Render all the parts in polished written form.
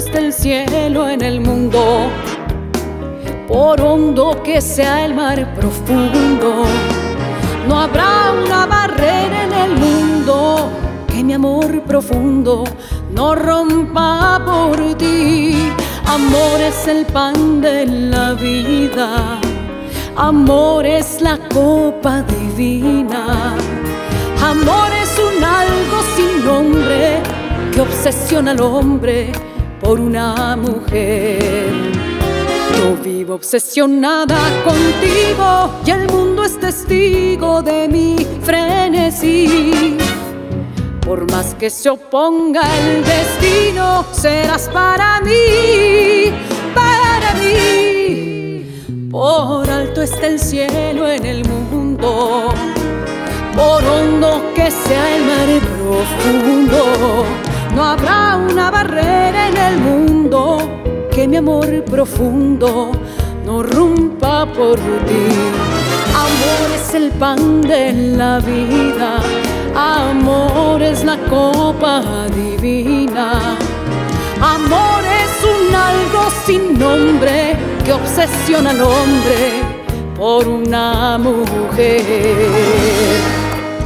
esté el cielo en el mundo, por hondo que sea el mar profundo, no habrá una barrera en el mundo que mi amor profundo no rompa por ti. Amor es el pan de la vida, amor es la copa divina, amor es un algo sin nombre que obsesiona al hombre por una mujer. Yo vivo obsesionada contigo y el mundo es testigo de mi frenesí. Por más que se oponga el destino, serás para mí, para mí. Por alto está el cielo en el mundo, por hondo que sea el mar profundo, no habrá una barrera en el mundo que mi amor profundo no rompa por ti. Amor es el pan de la vida, amor es la copa divina, amor es un algo sin nombre que obsesiona al hombre por una mujer.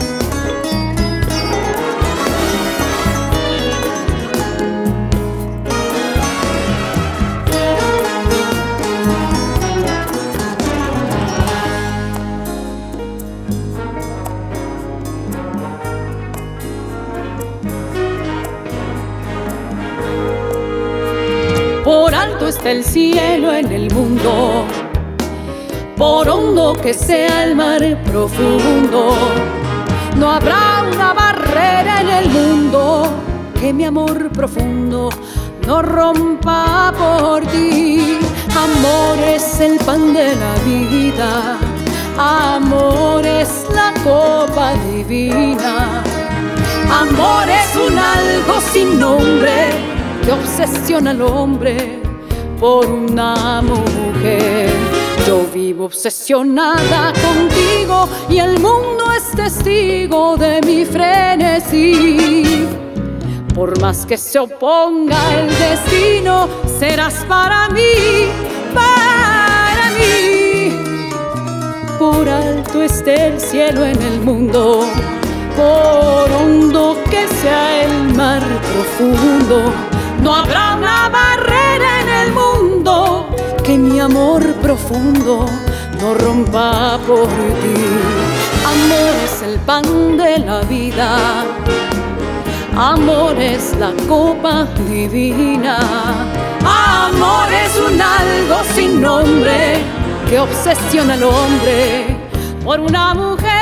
Por alto está el cielo en el mundo, por hondo que sea el mar profundo, no habrá una barrera en el mundo que mi amor profundo no rompa por ti. Amor es el pan de la vida, amor es la copa divina, amor es un algo sin nombre que obsesiona al hombre por una mujer. Yo vivo obsesionada contigo y el mundo es testigo de mi frenesí. Por más que se oponga el destino, serás para mí, para mí. Por alto esté el cielo en el mundo, por hondo que sea el mar profundo, no habrá una barrera en el mundo que mi amor profundo no rompa por ti. Amor es el pan de la vida, amor es la copa divina, amor es un algo sin nombre que obsesiona al hombre por una mujer.